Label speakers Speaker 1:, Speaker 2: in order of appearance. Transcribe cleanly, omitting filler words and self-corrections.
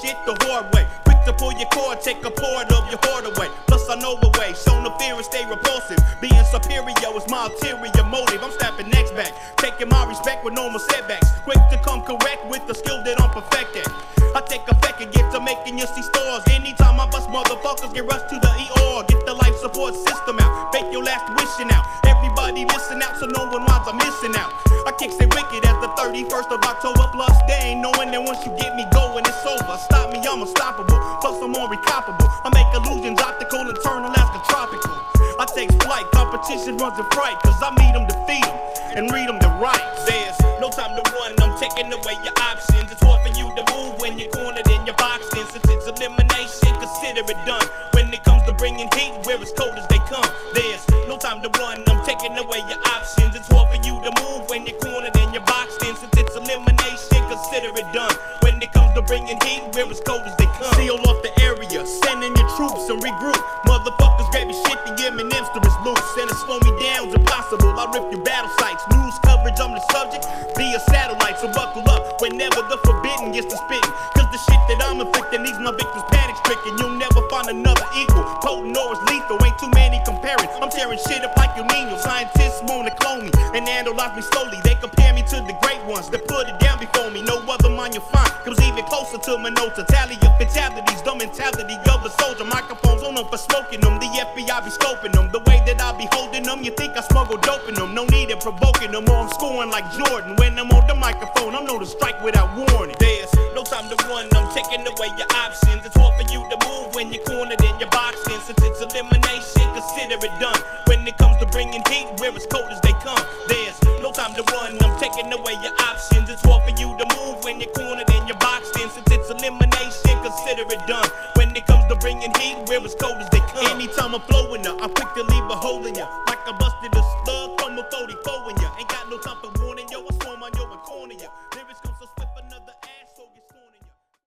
Speaker 1: shit the hard way. Quick to pull your cord, take a part of your heart away. Plus I know a way, show no fear and stay repulsive. Being superior is my ulterior motive. I'm snapping next back, taking my respect with no more setbacks. Quick to come correct with the skill that I'm perfected. I take effect and get to making you see stars. Anytime I bust motherfuckers, get rushed to the ER. Get the life support system out, fake your last wishing out. Everybody missing out, so no one winds up missing out. I kick stay wicked as the 31st of October. Plus they ain't knowing that once you get me going, it's over. Stop me, I'm unstoppable. Plus I'm unrecoverable. I make illusions optical and turn Alaska tropical. I take flight, competition runs in fright. Cause I meet them, defeat them, and read them the rights. There's no time to run, I'm taking away your options. It's hard for you to move when you're cornered in your box. Since it's elimination, consider it done. When it comes to bringing heat, we're as cold as they come. There's no time to run, I'm taking away your options. It's hard for you to move when you're cornered in your box. Since it's elimination, consider it done. When it comes to bringing heat, we're as cold as they come. Seal off the area, send in your troops and regroup. Motherfuckers grab your shit and give me instruments loose. And to slow me down's impossible, I rip your battle sites. News coverage, I'm the subject via satellite. So buckle up whenever the forbidden gets to spitting. Cause the shit that I'm inflicting leaves my victims panic stricken. You'll never find another equal, potent or as lethal. Ain't too many comparing, I'm tearing shit up like El Nino. Scientists wanna clone me and analyze me slowly. They compare me to the great ones that put it down before me. No other mind you'll find comes even closer to my notes. A tally of fatalities, the mentality of a soldier. Microphones on them for smoking them. The FBI be scoping them. The way that I be holding them, you think I smuggle dope in them. No need in provoking them, or I'm scoring like Jordan. When I'm on the microphone, I'm known to strike without warning. There's no time to run, I'm taking away your options. It's hard for you to move when you're cornered in your box. Since it's elimination, consider it done. When it comes to bringing heat, we're as cold as they come. There's no time to run, I'm taking away your options. It's hard for you to move when you're cornered in your box. Since it's elimination, consider it done. When it comes to bringing heat, we're as cold as they come. Anytime I'm flowing up, I'm quick to leave a hole in ya. Like I busted a slug from a 44 in ya.